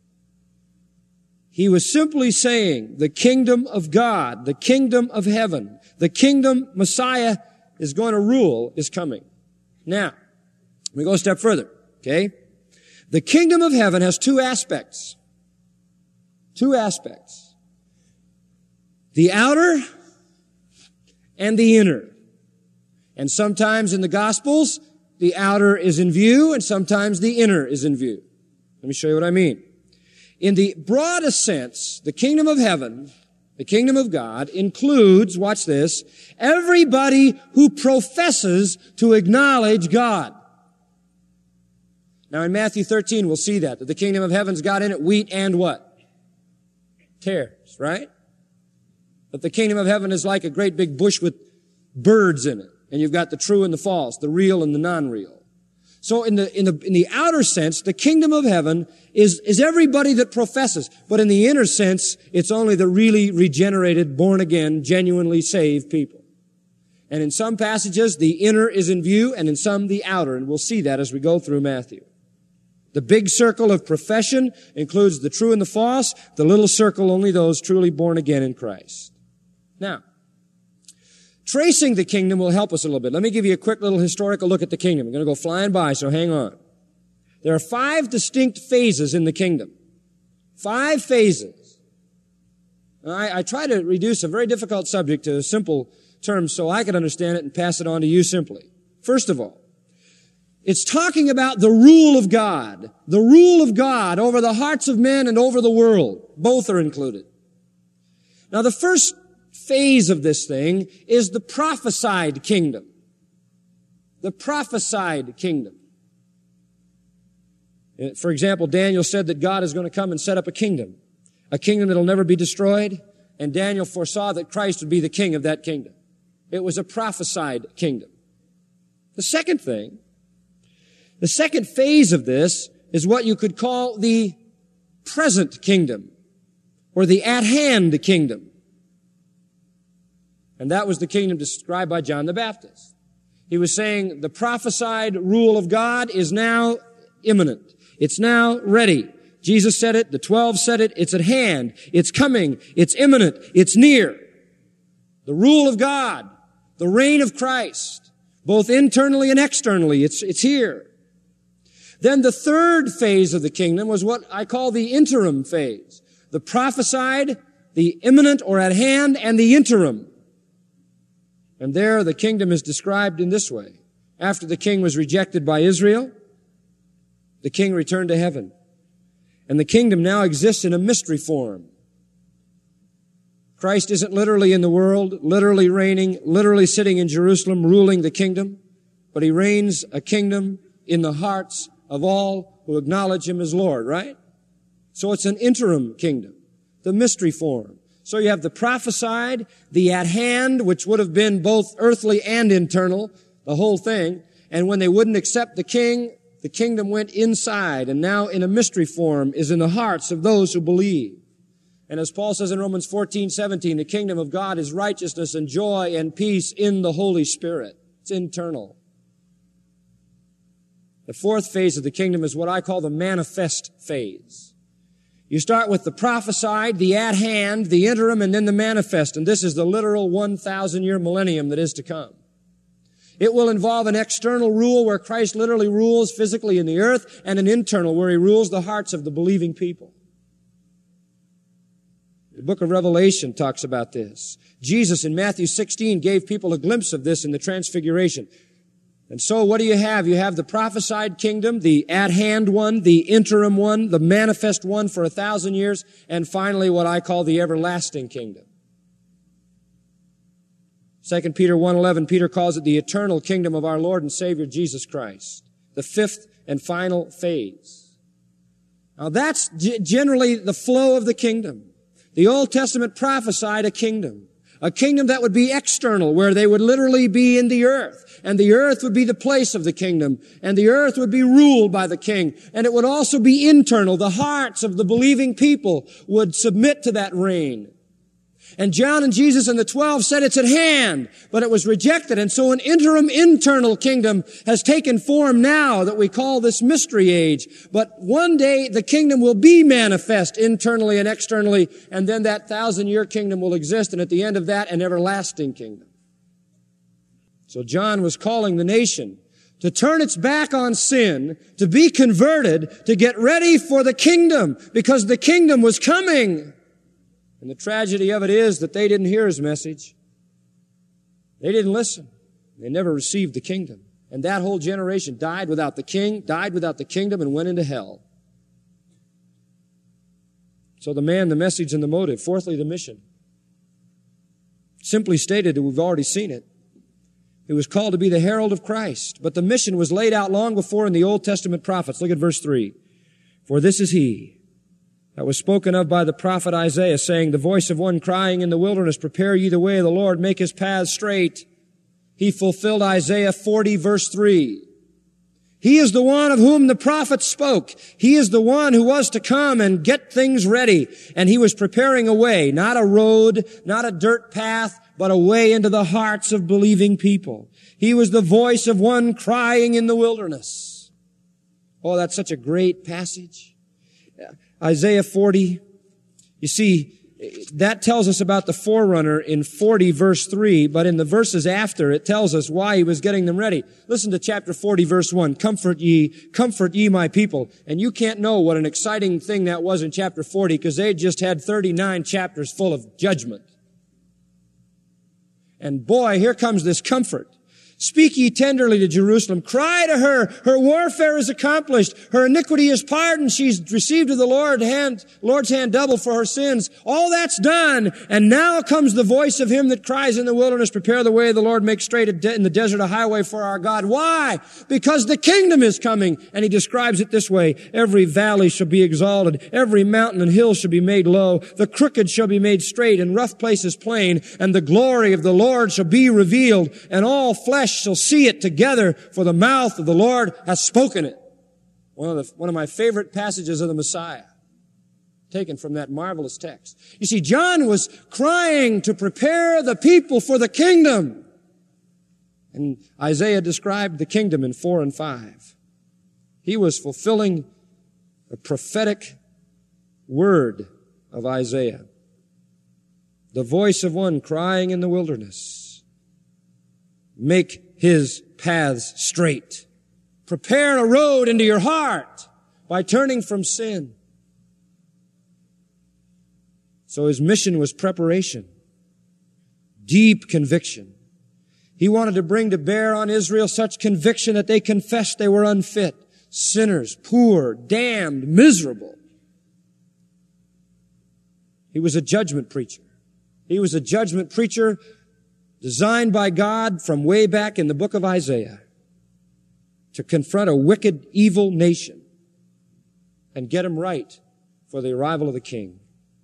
He was simply saying the kingdom of God, the kingdom of heaven, the kingdom Messiah is going to rule is coming. Now, let me go a step further, okay? The kingdom of heaven has two aspects. Two aspects. The outer and the inner. And sometimes in the Gospels, the outer is in view, and sometimes the inner is in view. Let me show you what I mean. In the broadest sense, the kingdom of heaven, the kingdom of God, includes, watch this, everybody who professes to acknowledge God. Now in Matthew thirteen, we'll see that, that the kingdom of heaven's got in it wheat and what? Tares, right? But the kingdom of heaven is like a great big bush with birds in it. And you've got the true and the false, the real and the non-real. So in the, in the, in the outer sense, the kingdom of heaven is, is everybody that professes. But in the inner sense, it's only the really regenerated, born again, genuinely saved people. And in some passages, the inner is in view, and in some, the outer. And we'll see that as we go through Matthew. The big circle of profession includes the true and the false. The little circle, only those truly born again in Christ. Now, tracing the kingdom will help us a little bit. Let me give you a quick little historical look at the kingdom. I'm going to go flying by, so hang on. There are five distinct phases in the kingdom. Five phases. I, I try to reduce a very difficult subject to simple terms so I can understand it and pass it on to you simply. First of all, it's talking about the rule of God. The rule of God over the hearts of men and over the world. Both are included. Now the first phase of this thing is the prophesied kingdom. The prophesied kingdom. For example, Daniel said that God is going to come and set up a kingdom. A kingdom that will never be destroyed. And Daniel foresaw that Christ would be the king of that kingdom. It was a prophesied kingdom. The second thing, the second phase of this is what you could call the present kingdom. Or the at-hand kingdom. And that was the kingdom described by John the Baptist. He was saying the prophesied rule of God is now imminent. It's now ready. Jesus said it. The twelve said it. It's at hand. It's coming. It's imminent. It's near. The rule of God. The reign of Christ. Both internally and externally. It's, it's here. Then the third phase of the kingdom was what I call the interim phase. The prophesied, the imminent or at hand, and the interim. And there the kingdom is described in this way. After the king was rejected by Israel, the king returned to heaven. And the kingdom now exists in a mystery form. Christ isn't literally in the world, literally reigning, literally sitting in Jerusalem, ruling the kingdom, but he reigns a kingdom in the hearts of all who acknowledge him as Lord, right? So it's an interim kingdom, the mystery form. So you have the prophesied, the at hand, which would have been both earthly and internal, the whole thing. And when they wouldn't accept the king, the kingdom went inside, and now in a mystery form is in the hearts of those who believe. And as Paul says in Romans fourteen seventeen, the kingdom of God is righteousness and joy and peace in the Holy Spirit. It's internal. The fourth phase of the kingdom is what I call the manifest phase. You start with the prophesied, the at hand, the interim, and then the manifest. And this is the literal one thousand year millennium that is to come. It will involve an external rule where Christ literally rules physically in the earth, and an internal where he rules the hearts of the believing people. The book of Revelation talks about this. Jesus in Matthew sixteen gave people a glimpse of this in the Transfiguration. And so what do you have? You have the prophesied kingdom, the at-hand one, the interim one, the manifest one for a thousand years, and finally what I call the everlasting kingdom. Second Peter one eleven, Peter calls it the eternal kingdom of our Lord and Savior Jesus Christ. The fifth and final phase. Now that's g- generally the flow of the kingdom. The Old Testament prophesied a kingdom. A kingdom that would be external, where they would literally be in the earth. And the earth would be the place of the kingdom. And the earth would be ruled by the king. And it would also be internal. The hearts of the believing people would submit to that reign. And John and Jesus and the twelve said it's at hand, but it was rejected. And so an interim internal kingdom has taken form now that we call this mystery age. But one day the kingdom will be manifest internally and externally, and then that thousand year kingdom will exist, and at the end of that, an everlasting kingdom. So John was calling the nation to turn its back on sin, to be converted, to get ready for the kingdom, because the kingdom was coming. And the tragedy of it is that they didn't hear his message. They didn't listen. They never received the kingdom. And that whole generation died without the king, died without the kingdom, and went into hell. So the man, the message, and the motive. Fourthly, the mission. Simply stated, we've already seen it. He was called to be the herald of Christ. But the mission was laid out long before in the Old Testament prophets. Look at verse three. For this is he that was spoken of by the prophet Isaiah, saying, the voice of one crying in the wilderness, prepare ye the way of the Lord, make his paths straight. He fulfilled Isaiah forty, verse three. He is the one of whom the prophet spoke. He is the one who was to come and get things ready. And he was preparing a way, not a road, not a dirt path, but a way into the hearts of believing people. He was the voice of one crying in the wilderness. Oh, that's such a great passage. Isaiah forty, you see, that tells us about the forerunner in forty verse three, but in the verses after, it tells us why he was getting them ready. Listen to chapter forty verse one. Comfort ye, comfort ye my people. And you can't know what an exciting thing that was in chapter forty, because they just had thirty-nine chapters full of judgment. And boy, here comes this comfort. Speak ye tenderly to Jerusalem. Cry to her. Her warfare is accomplished. Her iniquity is pardoned. She's received of the Lord hand, Lord's hand double for her sins. All that's done. And now comes the voice of him that cries in the wilderness, prepare the way of the Lord, make straight in the desert a highway for our God. Why? Because the kingdom is coming. And he describes it this way. Every valley shall be exalted. Every mountain and hill shall be made low. The crooked shall be made straight and rough places plain. And the glory of the Lord shall be revealed. And all flesh shall see it together, for the mouth of the Lord has spoken it. One of the, one of my favorite passages of the Messiah, taken from that marvelous text. You see, John was crying to prepare the people for the kingdom. And Isaiah described the kingdom in four and five. He was fulfilling the prophetic word of Isaiah. The voice of one crying in the wilderness, make his paths straight. Prepare a road into your heart by turning from sin. So his mission was preparation, deep conviction. He wanted to bring to bear on Israel such conviction that they confessed they were unfit, sinners, poor, damned, miserable. He was a judgment preacher. He was a judgment preacher designed by God from way back in the book of Isaiah to confront a wicked, evil nation and get them right for the arrival of the king.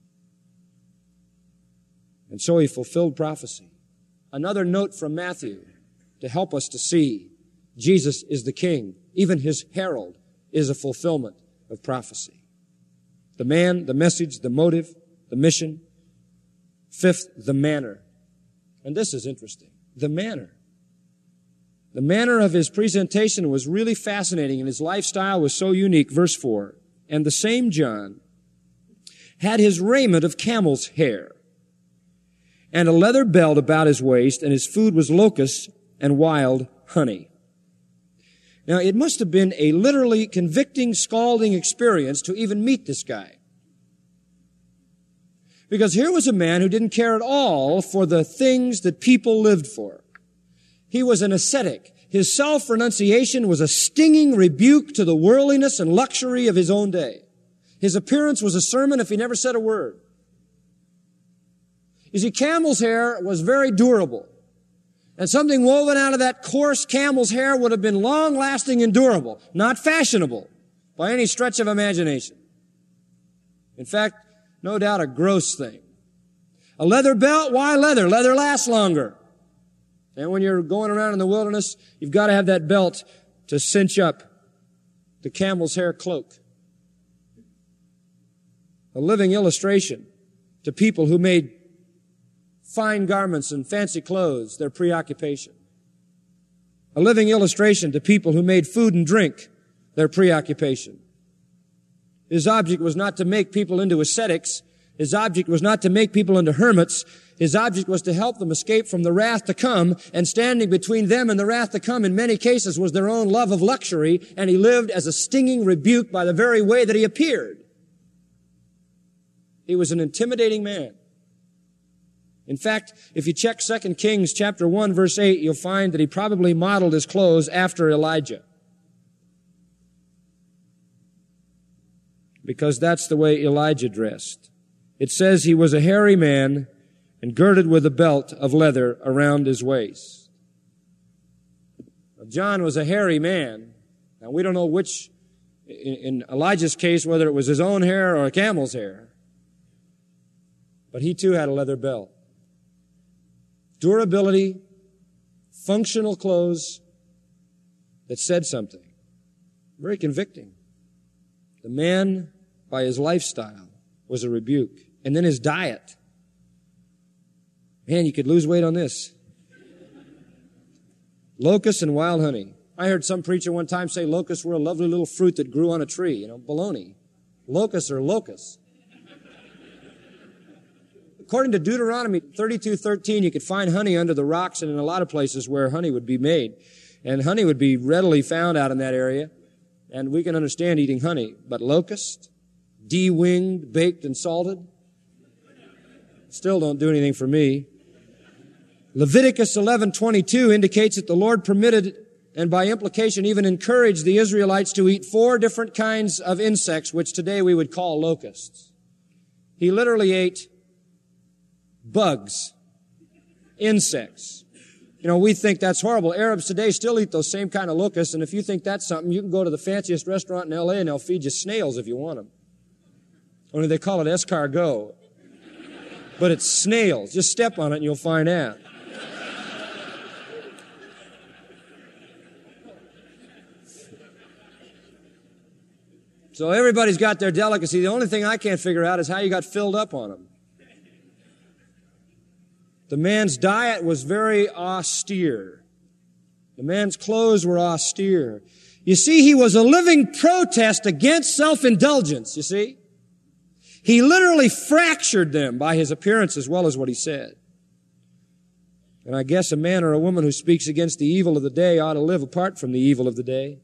And so he fulfilled prophecy. Another note from Matthew to help us to see Jesus is the king. Even his herald is a fulfillment of prophecy. The man, the message, the motive, the mission. Fifth, the manner. And this is interesting. The manner. The manner of his presentation was really fascinating, and his lifestyle was so unique. Verse four. And the same John had his raiment of camel's hair, and a leather belt about his waist, and his food was locusts and wild honey. Now, it must have been a literally convicting, scalding experience to even meet this guy. Because here was a man who didn't care at all for the things that people lived for. He was an ascetic. His self-renunciation was a stinging rebuke to the worldliness and luxury of his own day. His appearance was a sermon if he never said a word. You see, camel's hair was very durable. And something woven out of that coarse camel's hair would have been long-lasting and durable, not fashionable by any stretch of imagination. In fact, no doubt a gross thing. A leather belt, why leather? Leather lasts longer. And when you're going around in the wilderness, you've got to have that belt to cinch up the camel's hair cloak. A living illustration to people who made fine garments and fancy clothes their preoccupation. A living illustration to people who made food and drink their preoccupation. His object was not to make people into ascetics. His object was not to make people into hermits. His object was to help them escape from the wrath to come, and standing between them and the wrath to come in many cases was their own love of luxury, and he lived as a stinging rebuke by the very way that he appeared. He was an intimidating man. In fact, if you check Second Kings chapter one verse eight, you'll find that he probably modeled his clothes after Elijah. Because that's the way Elijah dressed. It says he was a hairy man and girded with a belt of leather around his waist. Now, John was a hairy man. Now, we don't know which, in, in Elijah's case, whether it was his own hair or a camel's hair. But he too had a leather belt. Durability, functional clothes that said something. Very convicting. The man, by his lifestyle, was a rebuke. And then his diet. Man, you could lose weight on this. Locusts and wild honey. I heard some preacher one time say locusts were a lovely little fruit that grew on a tree. You know, baloney. Locusts are locusts. According to Deuteronomy thirty-two thirteen, you could find honey under the rocks and in a lot of places where honey would be made. And honey would be readily found out in that area. And we can understand eating honey. But locust, de-winged, baked, and salted, still don't do anything for me. Leviticus eleven twenty-two indicates that the Lord permitted, and by implication even encouraged, the Israelites to eat four different kinds of insects, which today we would call locusts. He literally ate bugs, insects. You know, we think that's horrible. Arabs today still eat those same kind of locusts, and if you think that's something, you can go to the fanciest restaurant in L A and they'll feed you snails if you want them. Only they call it escargot. But it's snails. Just step on it and you'll find out. So everybody's got their delicacy. The only thing I can't figure out is how you got filled up on them. The man's diet was very austere. The man's clothes were austere. You see, he was a living protest against self-indulgence, you see. He literally fractured them by his appearance as well as what he said. And I guess a man or a woman who speaks against the evil of the day ought to live apart from the evil of the day.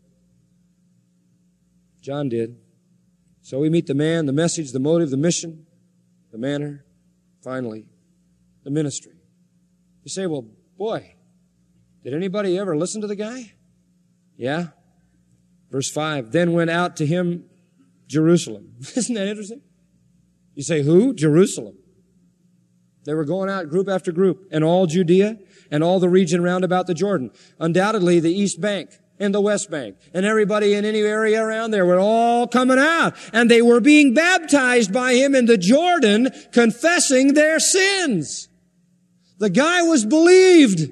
John did. So we meet the man, the message, the motive, the mission, the manner, finally, the ministry. You say, well, boy, did anybody ever listen to the guy? Yeah. Verse five, then went out to him Jerusalem. Isn't that interesting? You say, who? Jerusalem. They were going out group after group, and all Judea and all the region round about the Jordan. Undoubtedly, the East Bank and the West Bank and everybody in any area around there were all coming out, and they were being baptized by him in the Jordan, confessing their sins. The guy was believed.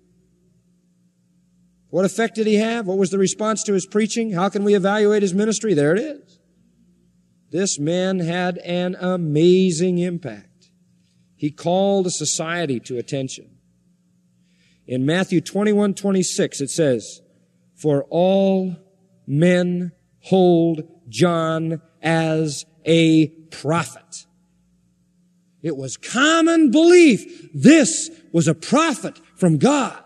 What effect did he have? What was the response to his preaching? How can we evaluate his ministry? There it is. This man had an amazing impact. He called a society to attention. In Matthew twenty-one twenty-six, it says, for all men hold John as a prophet. It was common belief this was a prophet from God.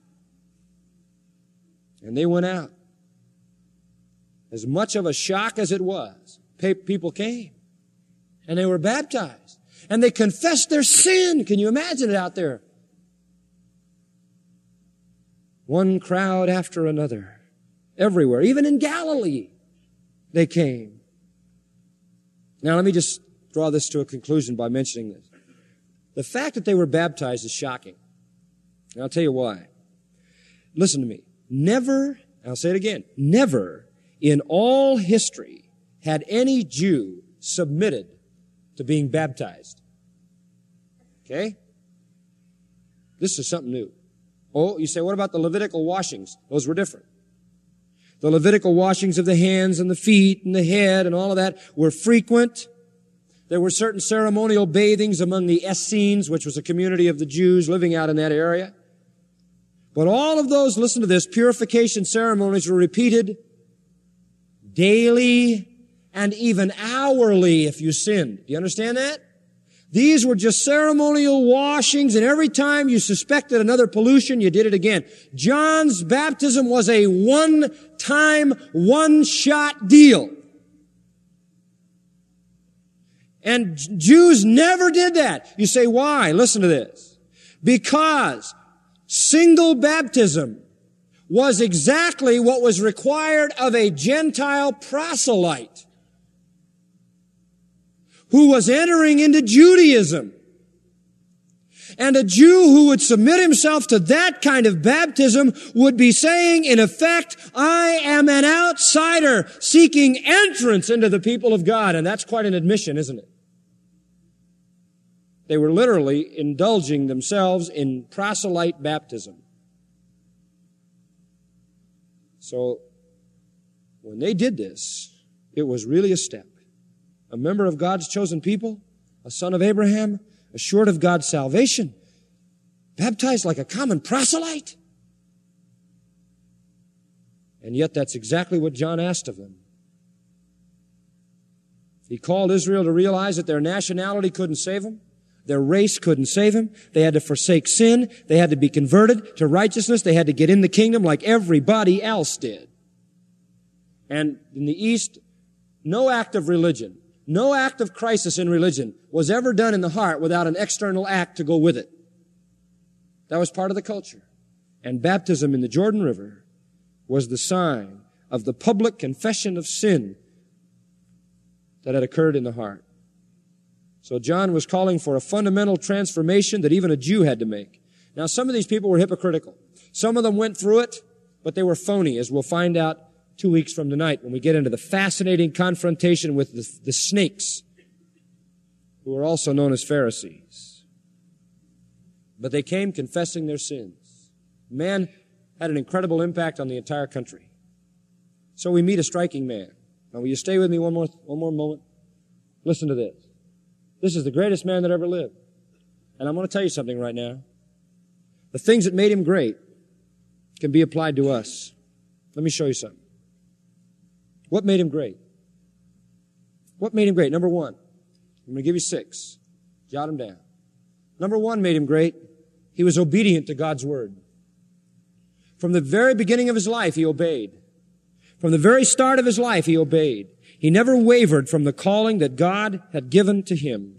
And they went out. As much of a shock as it was, people came. And they were baptized. And they confessed their sin. Can you imagine it out there? One crowd after another. Everywhere. Even in Galilee, they came. Now let me just draw this to a conclusion by mentioning this. The fact that they were baptized is shocking. And I'll tell you why. Listen to me. Never, I'll say it again, never in all history had any Jew submitted to being baptized. Okay? This is something new. Oh, you say, what about the Levitical washings? Those were different. The Levitical washings of the hands and the feet and the head and all of that were frequent. There were certain ceremonial bathings among the Essenes, which was a community of the Jews living out in that area. But all of those, listen to this, purification ceremonies were repeated daily and even hourly if you sinned. Do you understand that? These were just ceremonial washings, and every time you suspected another pollution, you did it again. John's baptism was a one-time, one-shot deal. And Jews never did that. You say, why? Listen to this. Because single baptism was exactly what was required of a Gentile proselyte who was entering into Judaism. And a Jew who would submit himself to that kind of baptism would be saying, in effect, I am an outsider seeking entrance into the people of God. And that's quite an admission, isn't it? They were literally indulging themselves in proselyte baptism. So, when they did this, it was really a step. A member of God's chosen people, a son of Abraham, assured of God's salvation, baptized like a common proselyte. And yet that's exactly what John asked of them. He called Israel to realize that their nationality couldn't save them. Their race couldn't save them. They had to forsake sin. They had to be converted to righteousness. They had to get in the kingdom like everybody else did. And in the East, no act of religion, no act of crisis in religion was ever done in the heart without an external act to go with it. That was part of the culture. And baptism in the Jordan River was the sign of the public confession of sin that had occurred in the heart. So John was calling for a fundamental transformation that even a Jew had to make. Now, some of these people were hypocritical. Some of them went through it, but they were phony, as we'll find out two weeks from tonight when we get into the fascinating confrontation with the, the snakes, who are also known as Pharisees. But they came confessing their sins. Man had an incredible impact on the entire country. So we meet a striking man. Now, will you stay with me one more, one more moment? Listen to this. This is the greatest man that ever lived. And I'm going to tell you something right now. The things that made him great can be applied to us. Let me show you something. What made him great? What made him great? Number one. I'm going to give you six. Jot them down. Number one made him great. He was obedient to God's word. From the very beginning of his life, he obeyed. From the very start of his life, he obeyed. He never wavered from the calling that God had given to him.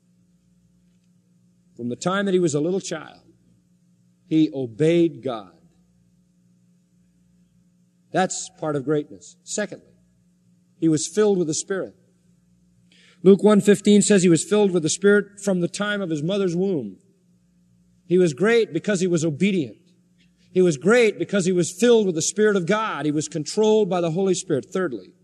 From the time that he was a little child, he obeyed God. That's part of greatness. Secondly, he was filled with the Spirit. Luke one fifteen says he was filled with the Spirit from the time of his mother's womb. He was great because he was obedient. He was great because he was filled with the Spirit of God. He was controlled by the Holy Spirit. Thirdly,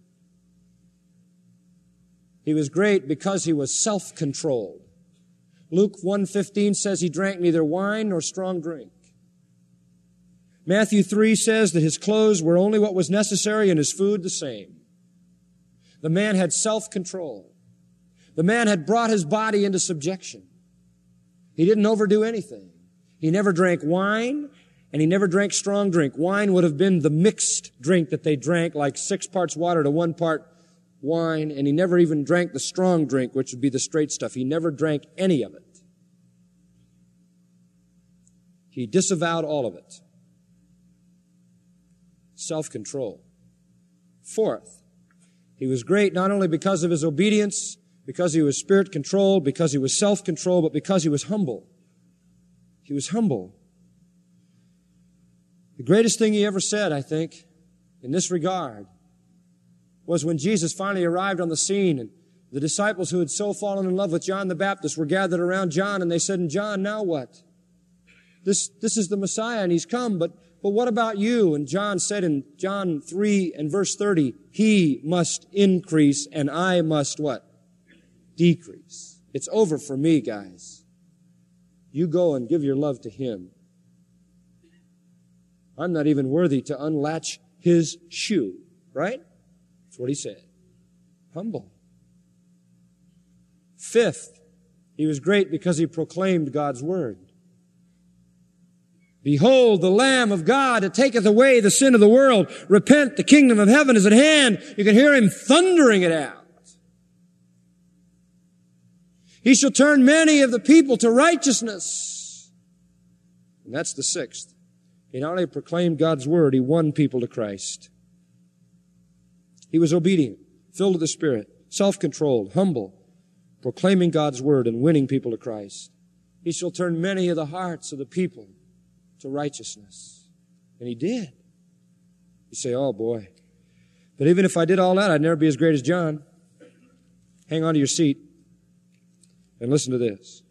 he was great because he was self-controlled. Luke one fifteen says he drank neither wine nor strong drink. Matthew three says that his clothes were only what was necessary and his food the same. The man had self-control. The man had brought his body into subjection. He didn't overdo anything. He never drank wine, and he never drank strong drink. Wine would have been the mixed drink that they drank, like six parts water to one part wine, and he never even drank the strong drink, which would be the straight stuff. He never drank any of it. He disavowed all of it. Self-control. Fourth, he was great not only because of his obedience, because he was spirit-controlled, because he was self-controlled, but because he was humble. He was humble. The greatest thing he ever said, I think, in this regard, was when Jesus finally arrived on the scene and the disciples who had so fallen in love with John the Baptist were gathered around John and they said, and John, now what? This, this is the Messiah and he's come, but, but what about you? And John said in John three and verse thirty, he must increase and I must what? Decrease. It's over for me, guys. You go and give your love to him. I'm not even worthy to unlatch his shoe, right? That's what he said. Humble. Fifth, he was great because he proclaimed God's word. Behold, the Lamb of God that taketh away the sin of the world. Repent, the kingdom of heaven is at hand. You can hear him thundering it out. He shall turn many of the people to righteousness. And that's the sixth. He not only proclaimed God's word, he won people to Christ. He was obedient, filled with the Spirit, self-controlled, humble, proclaiming God's word and winning people to Christ. He shall turn many of the hearts of the people to righteousness. And he did. You say, oh boy. But even if I did all that, I'd never be as great as John. Hang on to your seat and listen to this.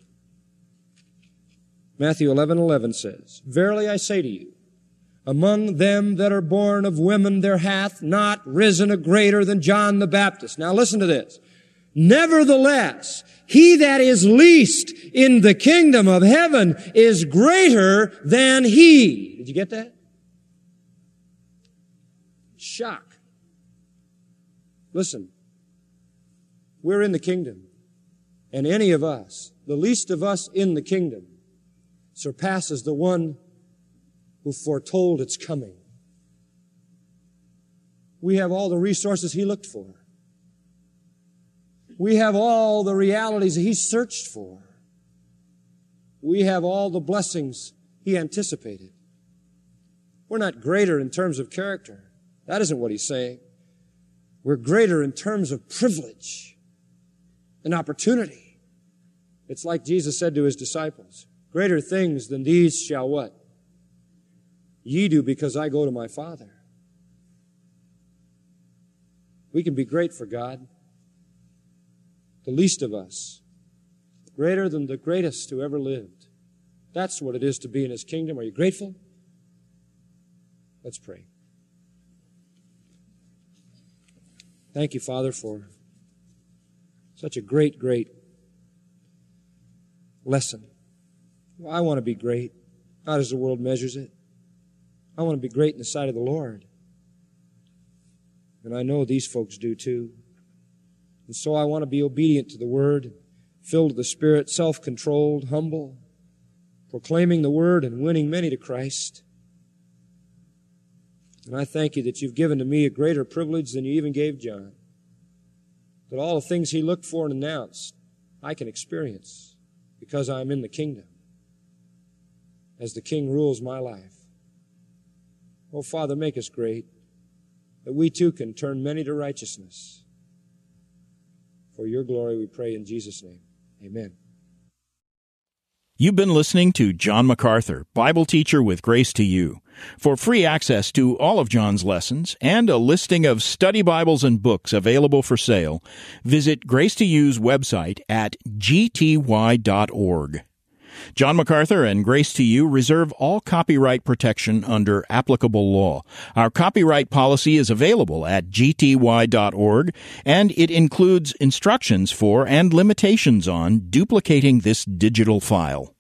Matthew eleven eleven says, verily I say to you, among them that are born of women there hath not risen a greater than John the Baptist. Now listen to this. Nevertheless, he that is least in the kingdom of heaven is greater than he. Did you get that? Shock. Listen. We're in the kingdom. And any of us, the least of us in the kingdom, surpasses the one who foretold its coming. We have all the resources he looked for. We have all the realities he searched for. We have all the blessings he anticipated. We're not greater in terms of character. That isn't what he's saying. We're greater in terms of privilege and opportunity. It's like Jesus said to his disciples, greater things than these shall what? Ye do, because I go to my Father. We can be great for God. The least of us, greater than the greatest who ever lived. That's what it is to be in his kingdom. Are you grateful? Let's pray. Thank you, Father, for such a great, great lesson. Well, I want to be great, not as the world measures it. I want to be great in the sight of the Lord. And I know these folks do too. And so I want to be obedient to the Word, filled with the Spirit, self-controlled, humble, proclaiming the Word and winning many to Christ. And I thank you that you've given to me a greater privilege than you even gave John. That all the things he looked for and announced, I can experience because I'm in the kingdom as the King rules my life. Oh, Father, make us great, that we too can turn many to righteousness. For your glory we pray in Jesus' name. Amen. You've been listening to John MacArthur, Bible teacher with Grace to You. For free access to all of John's lessons and a listing of study Bibles and books available for sale, visit Grace to You's website at g t y dot org. John MacArthur and Grace to You reserve all copyright protection under applicable law. Our copyright policy is available at g t y dot org, and it includes instructions for and limitations on duplicating this digital file.